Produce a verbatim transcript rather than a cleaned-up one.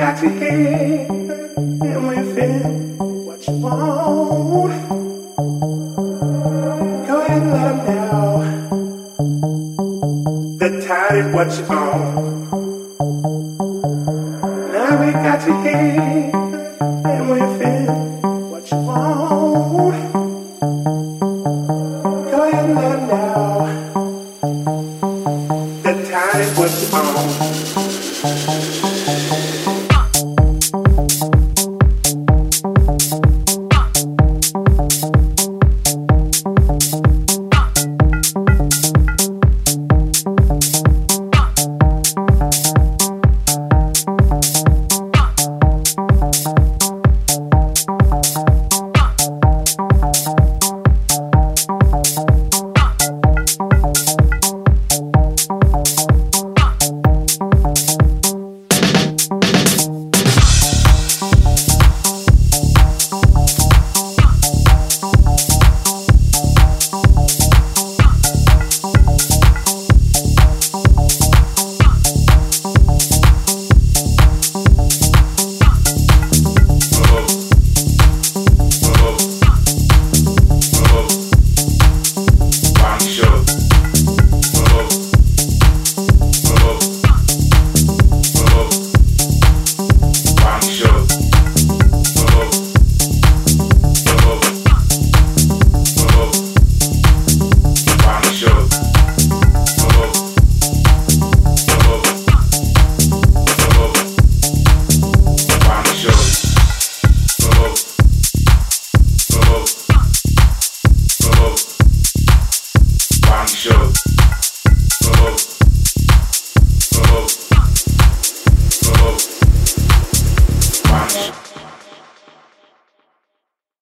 got to hear and we feel what you want. Go ahead and let them know the tide is what you own. Now we got to hear and we feel what you want. Go ahead and let them know the tide is what you own.